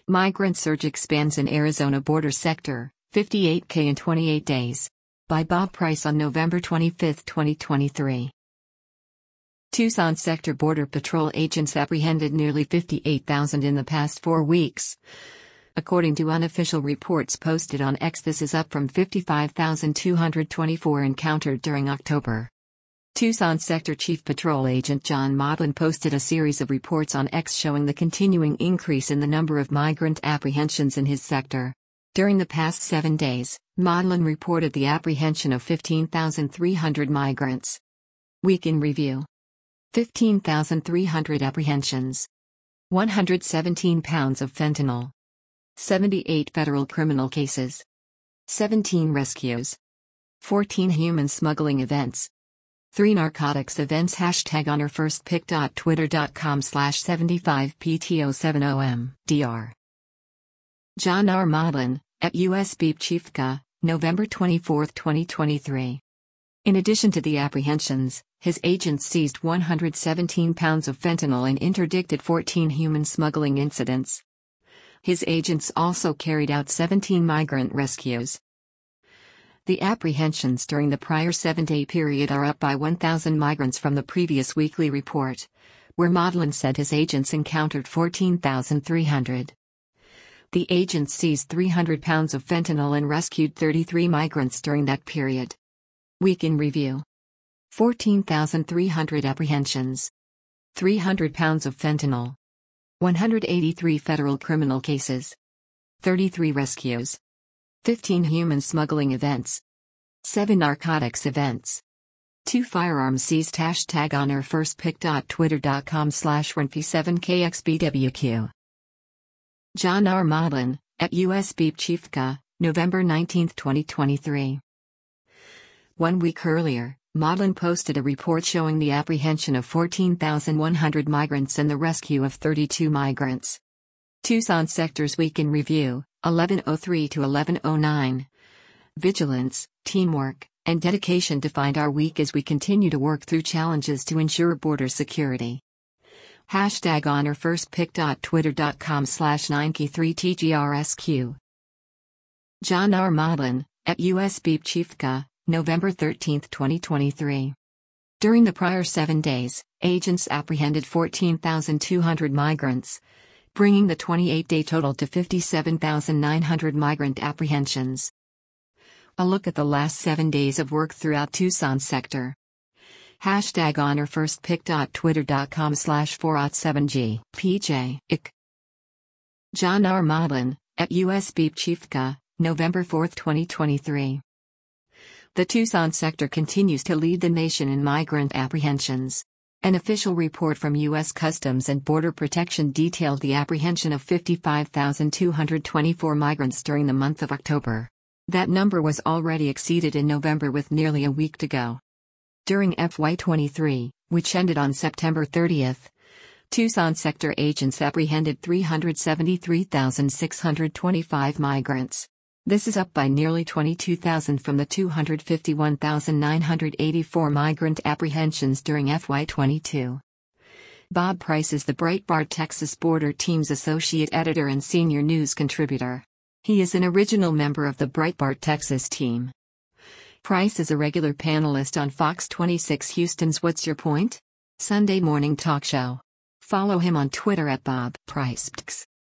Migrant surge expands in Arizona border sector, 58K in 28 days. By Bob Price on November 25, 2023. Tucson sector Border Patrol agents apprehended nearly 58,000 in the past 4 weeks. According to unofficial reports posted on X, this is up from 55,224 encountered during October. Tucson Sector Chief Patrol Agent John Maudlin posted a series of reports on X showing the continuing increase in the number of migrant apprehensions in his sector. During the past 7 days, Maudlin reported the apprehension of 15,300 migrants. Week in review: 15,300 apprehensions. 117 pounds of fentanyl. 78 federal criminal cases. 17 rescues. 14 human smuggling events. 3 narcotics events. #onefirstpick.twitter.com/75PTO70M John R. Maudlin, at US Beep Chiefka, November 24, 2023. In addition to the apprehensions, his agents seized 117 pounds of fentanyl and interdicted 14 human smuggling incidents. His agents also carried out 17 migrant rescues. The apprehensions during the prior 7-day period are up by 1,000 migrants from the previous weekly report, where Maudlin said his agents encountered 14,300. The agents seized 300 pounds of fentanyl and rescued 33 migrants during that period. Week in review: 14,300 apprehensions. 300 pounds of fentanyl. 183 federal criminal cases. 33 rescues. 15 human smuggling events. 7 narcotics events. 2 firearms seized. #onefirstpick.twitter.com/renfi7kxbwq John R. Maudlin, at US Beep Chiefka, November 19, 2023. 1 week earlier, Maudlin posted a report showing the apprehension of 14,100 migrants and the rescue of 32 migrants. Tucson Sector's Week in Review, 1103 to 1109. Vigilance, teamwork, and dedication defined our week as we continue to work through challenges to ensure border security. #onefirstpick.twitter.com/9key3tgrsq John R. Maudlin, at US Beep Chiefka, November 13, 2023. During the prior 7 days, agents apprehended 14,200 migrants, bringing the 28-day total to 57,900 migrant apprehensions. A look at the last 7 days of work throughout Tucson sector. #onefirstpick.twitter.com/407g PJ IC John R. Maudlin, at US Beep Chiefka, November 4, 2023. The Tucson sector continues to lead the nation in migrant apprehensions. An official report from U.S. Customs and Border Protection detailed the apprehension of 55,224 migrants during the month of October. That number was already exceeded in November with nearly a week to go. During FY23, which ended on September 30, Tucson sector agents apprehended 373,625 migrants. This is up by nearly 22,000 from the 251,984 migrant apprehensions during FY22. Bob Price is the Breitbart Texas Border Team's associate editor and senior news contributor. He is an original member of the Breitbart Texas team. Price is a regular panelist on Fox 26 Houston's What's Your Point? Sunday morning talk show. Follow him on Twitter at Bob Price.